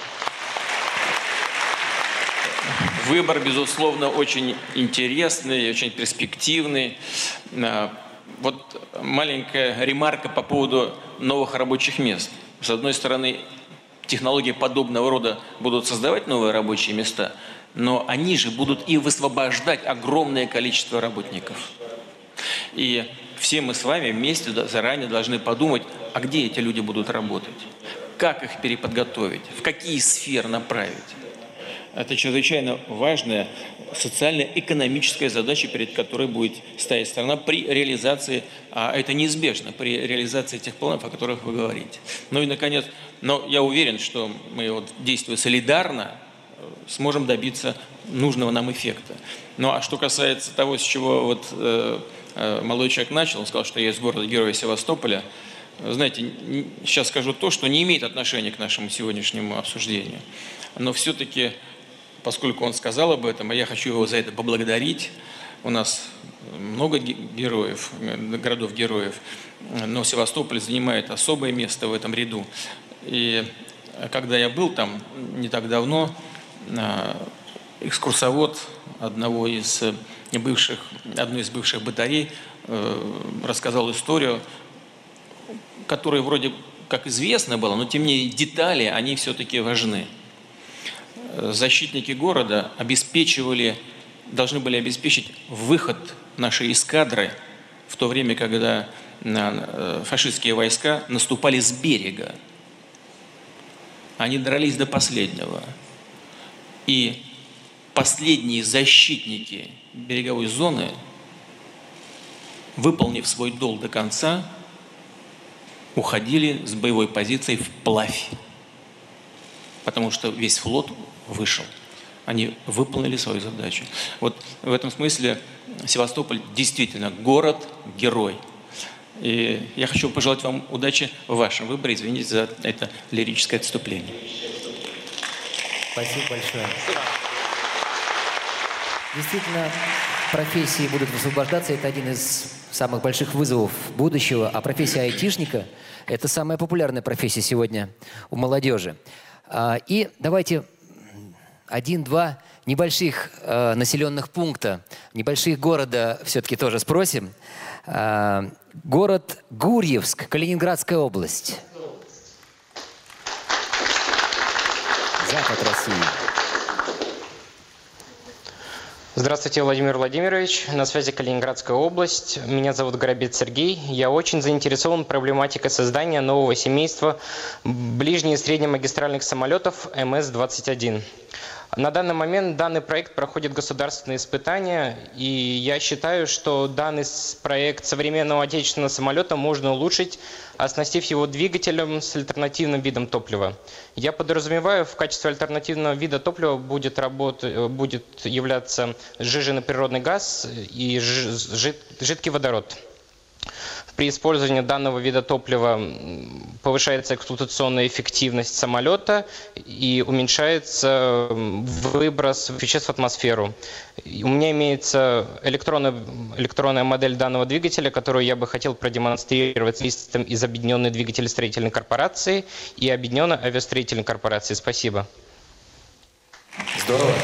Выбор, безусловно, очень интересный, очень перспективный. Вот маленькая ремарка по поводу новых рабочих мест. С одной стороны, технологии подобного рода будут создавать новые рабочие места, но они же будут и высвобождать огромное количество работников. И все мы с вами вместе заранее должны подумать, а где эти люди будут работать, как их переподготовить, в какие сферы направить. Это чрезвычайно важная социально-экономическая задача, перед которой будет стоять страна при реализации, а это неизбежно, при реализации тех планов, о которых вы говорите. Ну и, наконец, но я уверен, что мы, вот, действуя солидарно, сможем добиться нужного нам эффекта. Ну а что касается того, с чего вот, молодой человек начал, он сказал, что я из города-героя Севастополя. Знаете, сейчас скажу то, что не имеет отношения к нашему сегодняшнему обсуждению. Но все-таки, поскольку он сказал об этом, а я хочу его за это поблагодарить, у нас много героев, городов-героев, но Севастополь занимает особое место в этом ряду. И когда я был там не так давно, экскурсовод одной из бывших батарей рассказал историю, которая вроде как известна была, но тем не менее детали, они все-таки важны. Защитники города должны были обеспечить выход нашей эскадры в то время, когда фашистские войска наступали с берега. Они дрались до последнего. И последние защитники береговой зоны, выполнив свой долг до конца, уходили с боевой позиции вплавь, потому что весь флот вышел. Они выполнили свою задачу. Вот в этом смысле Севастополь действительно город-герой. И я хочу пожелать вам удачи в вашем выборе. Извините за это лирическое отступление. Спасибо большое. Действительно, профессии будут высвобождаться. Это один из самых больших вызовов будущего. А профессия айтишника – это самая популярная профессия сегодня у молодежи. И давайте один-два небольших населенных пункта, небольших города все-таки тоже спросим. Город Гурьевск, Калининградская область. Запад России. Здравствуйте, Владимир Владимирович. На связи Калининградская область. Меня зовут Горобец Сергей. Я очень заинтересован проблематикой создания нового семейства ближне- и среднемагистральных самолетов МС-21. На данный момент данный проект проходит государственные испытания, и я считаю, что данный проект современного отечественного самолета можно улучшить, оснастив его двигателем с альтернативным видом топлива. Я подразумеваю, в качестве альтернативного вида топлива будет являться сжиженный природный газ и жидкий водород. При использовании данного вида топлива повышается эксплуатационная эффективность самолета и уменьшается выброс веществ в атмосферу. У меня имеется электронная модель данного двигателя, которую я бы хотел продемонстрировать специалистам из Объединенной двигателестроительной корпорации и Объединенной авиастроительной корпорации. Спасибо. Здорово.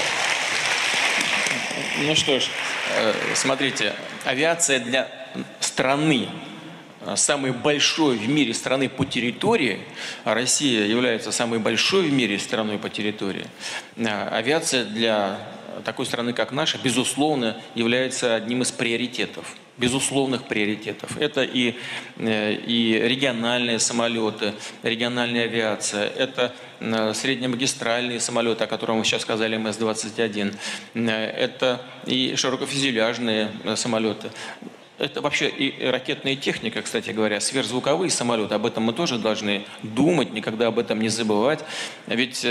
Ну что ж, смотрите, авиация для страны, самой большой в мире страны по территории, а Россия является самой большой в мире страной по территории, авиация для такой страны, как наша, безусловно, является одним из приоритетов, безусловных приоритетов. Это и региональные самолеты, региональная авиация, это среднемагистральные самолеты, о которых мы сейчас сказали, МС-21, это и широкофюзеляжные самолеты. Это вообще и ракетная техника, кстати говоря, сверхзвуковые самолеты. Об этом мы тоже должны думать, никогда об этом не забывать. Ведь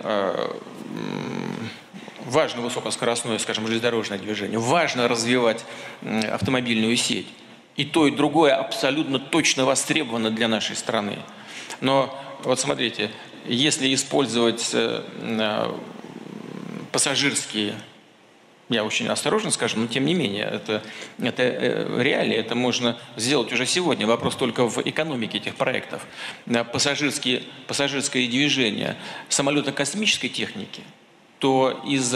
важно высокоскоростное, скажем, железнодорожное движение, важно развивать автомобильную сеть. И то, и другое абсолютно точно востребовано для нашей страны. Но вот смотрите, если использовать пассажирские, я очень осторожно скажу, но тем не менее, это реалии, это можно сделать уже сегодня. Вопрос только в экономике этих проектов. Пассажирское движение самолета космической техники, то из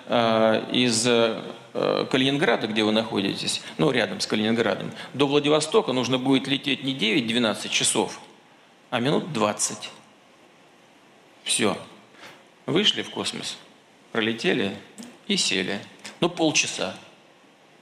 Калининграда, где вы находитесь, ну, рядом с Калининградом, до Владивостока нужно будет лететь не 9-12 часов, а минут 20. Все. Вышли в космос, пролетели и сели. Ну, полчаса.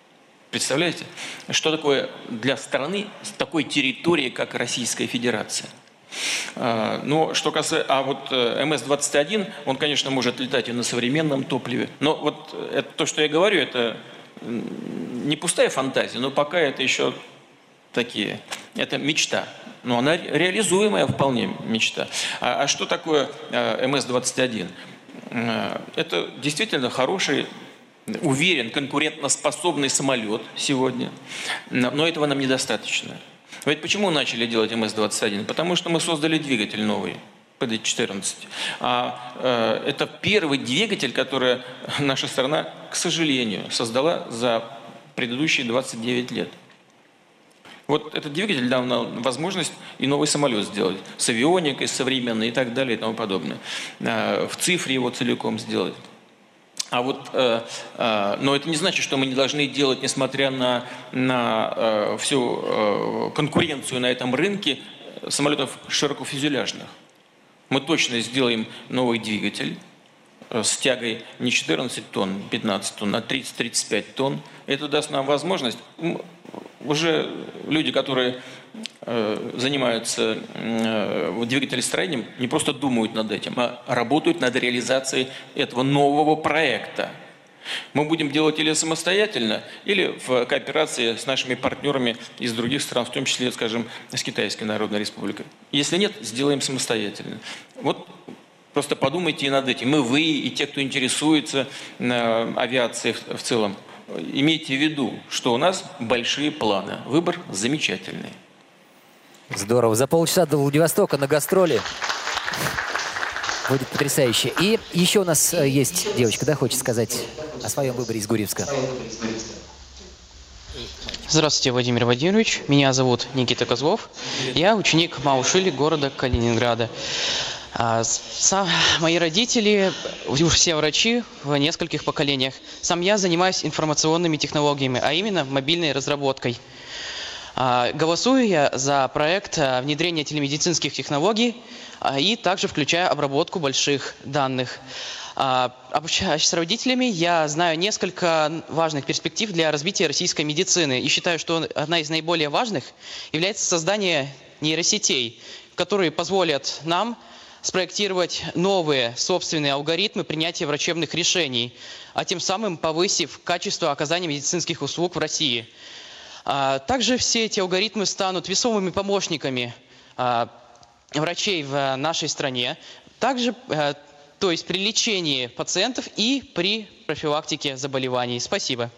Представляете, что такое для страны с такой территорией, как Российская Федерация? Но что касается, а вот МС-21, он, конечно, может летать и на современном топливе. Но вот это, то, что я говорю, это не пустая фантазия, но пока это еще такие, это мечта. Но она реализуемая вполне мечта. А что такое МС-21? Это действительно хороший, уверен, конкурентоспособный самолет сегодня. Но этого нам недостаточно. Ведь почему начали делать МС-21? Потому что мы создали двигатель новый, ПД-14. Это первый двигатель, который наша страна, к сожалению, создала за предыдущие 29 лет. Вот этот двигатель дал нам возможность и новый самолет сделать. С авионикой, современной и так далее и тому подобное. В цифре его целиком сделать. Но это не значит, что мы не должны делать, несмотря на всю конкуренцию на этом рынке, самолетов широкофюзеляжных. Мы точно сделаем новый двигатель с тягой не 14 тонн, 15 тонн, а 30-35 тонн. Это даст нам возможность, уже люди, которые занимаются двигателестроением, не просто думают над этим, а работают над реализацией этого нового проекта. Мы будем делать или самостоятельно, или в кооперации с нашими партнерами из других стран, в том числе, скажем, с Китайской Народной Республикой. Если нет, сделаем самостоятельно. Вот просто подумайте и над этим. Вы, и те, кто интересуется авиацией в целом, имейте в виду, что у нас большие планы. Выбор замечательный. Здорово. За полчаса до Владивостока на гастроли. Будет потрясающе. И еще у нас есть девочка, да, хочет сказать о своем выборе из Гурьевска. Здравствуйте, Владимир Владимирович. Меня зовут Никита Козлов. Я ученик Маушили города Калининграда. Мои родители все врачи в нескольких поколениях. Сам я занимаюсь информационными технологиями, а именно мобильной разработкой. Голосую я за проект внедрения телемедицинских технологий и также включая обработку больших данных. Общаясь с родителями, я знаю несколько важных перспектив для развития российской медицины и считаю, что одна из наиболее важных является создание нейросетей, которые позволят нам спроектировать новые собственные алгоритмы принятия врачебных решений, а тем самым повысив качество оказания медицинских услуг в России. Также все эти алгоритмы станут весомыми помощниками врачей в нашей стране, также, то есть при лечении пациентов и при профилактике заболеваний. Спасибо.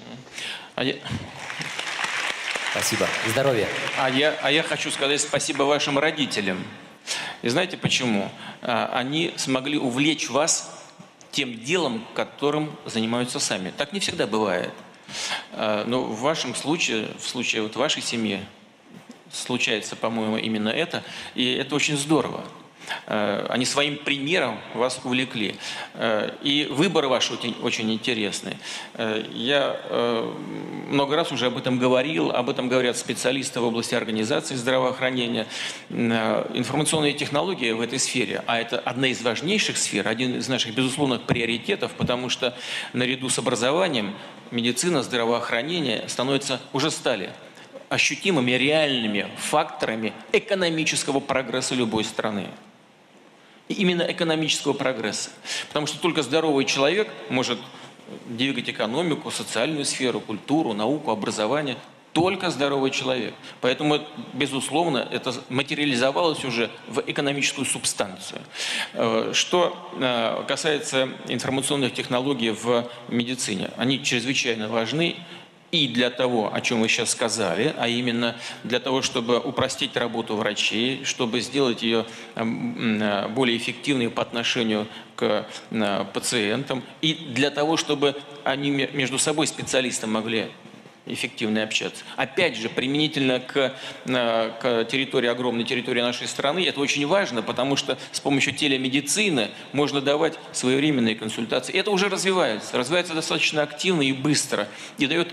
Спасибо. Здоровья. Я хочу сказать спасибо вашим родителям. И знаете почему? Они смогли увлечь вас тем делом, которым занимаются сами. Так не всегда бывает. Но в вашем случае, в случае вот вашей семьи, случается, по-моему, именно это. И это очень здорово. Они своим примером вас увлекли. И выборы ваши очень интересные. Я много раз уже об этом говорил, об этом говорят специалисты в области организации здравоохранения. Информационные технологии в этой сфере, а это одна из важнейших сфер, один из наших безусловных приоритетов, потому что наряду с образованием медицина, здравоохранение уже стали ощутимыми, реальными факторами экономического прогресса любой страны. И именно экономического прогресса. Потому что только здоровый человек может двигать экономику, социальную сферу, культуру, науку, образование. Только здоровый человек. Поэтому, безусловно, это материализовалось уже в экономическую субстанцию. Что касается информационных технологий в медицине, они чрезвычайно важны. И для того, о чем вы сейчас сказали, а именно для того, чтобы упростить работу врачей, чтобы сделать ее более эффективной по отношению к пациентам, и для того, чтобы они между собой, специалисты, могли эффективно общаться. Опять же, применительно к территории, огромной территории нашей страны, это очень важно, потому что с помощью телемедицины можно давать своевременные консультации. И это уже развивается достаточно активно и быстро, и дает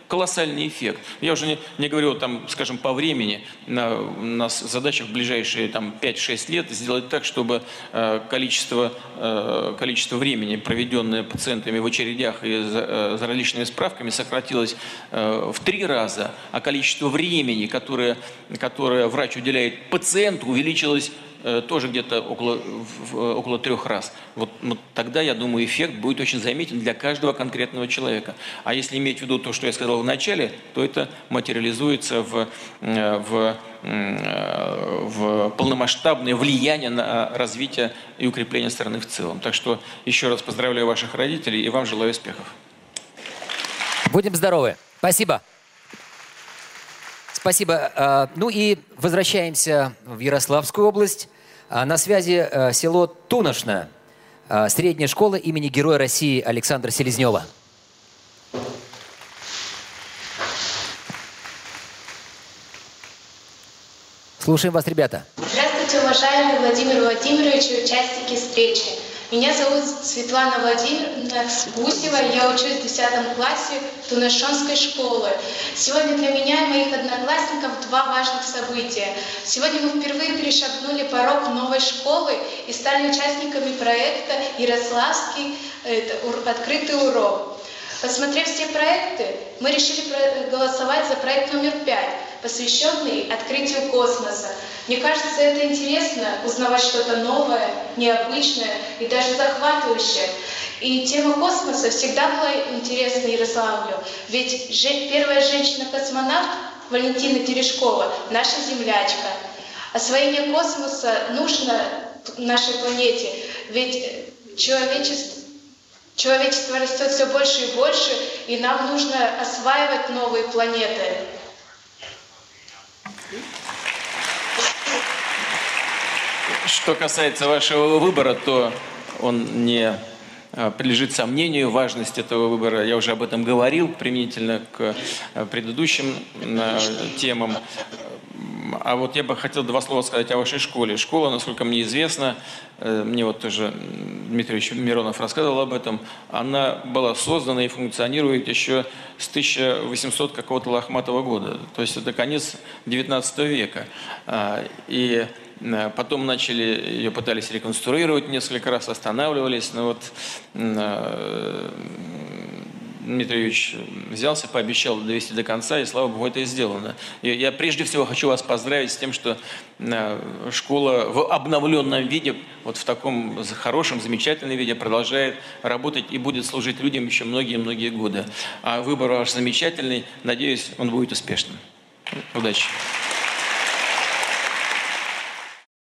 колоссальный эффект. Я уже не говорю, там, скажем, по времени. У нас задача в ближайшие 5-6 лет сделать так, чтобы количество времени, проведенное пациентами в очередях и за различными справками, сократилось в 3 раза, а количество времени, которое врач уделяет пациенту, увеличилось тоже где-то около 3 раз. Вот тогда, я думаю, эффект будет очень заметен для каждого конкретного человека. А если иметь в виду то, что я сказал в начале, то это материализуется в полномасштабное влияние на развитие и укрепление страны в целом. Так что еще раз поздравляю ваших родителей и вам желаю успехов. Будем здоровы. Спасибо. Спасибо. Ну и возвращаемся в Ярославскую область. На связи село Туношно, средняя школа имени Героя России Александра Селезнева. Слушаем вас, ребята. Здравствуйте, уважаемый Владимир Владимирович и участники встречи. Меня зовут Светлана Владимировна Гусева, я учусь в 10 классе Туношонской школы. Сегодня для меня и моих одноклассников 2 важных события. Сегодня мы впервые перешагнули порог новой школы и стали участниками проекта «Ярославский открытый урок». Посмотрев все проекты, мы решили голосовать за проект номер 5, посвященный открытию космоса. Мне кажется, это интересно, узнавать что-то новое, необычное и даже захватывающее. И тема космоса всегда была интересна Ярославлю, ведь первая женщина-космонавт Валентина Терешкова – наша землячка. Освоение космоса нужно нашей планете, ведь человечество растет все больше и больше, и нам нужно осваивать новые планеты. Что касается вашего выбора, то он не подлежит сомнению. Важность этого выбора, я уже об этом говорил, применительно к предыдущим темам. А вот я бы хотел 2 слова сказать о вашей школе. Школа, насколько мне известно, мне вот тоже Дмитрий Ильич Миронов рассказывал об этом, она была создана и функционирует еще с 1800 какого-то лохматого года. То есть это конец 19 века. И потом ее пытались реконструировать несколько раз, останавливались. Но вот Дмитрий Ильич взялся, пообещал довести до конца, и, слава богу, это и сделано. И я прежде всего хочу вас поздравить с тем, что школа в обновленном виде, вот в таком хорошем, замечательном виде продолжает работать и будет служить людям еще многие-многие годы. А выбор ваш замечательный, надеюсь, он будет успешным. Удачи!